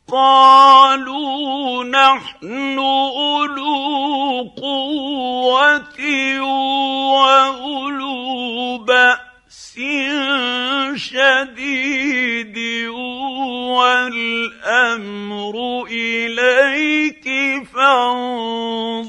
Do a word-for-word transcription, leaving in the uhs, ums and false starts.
قالوا نحن أولو قوة وأولو بأس شديد والأمر إليك فانظري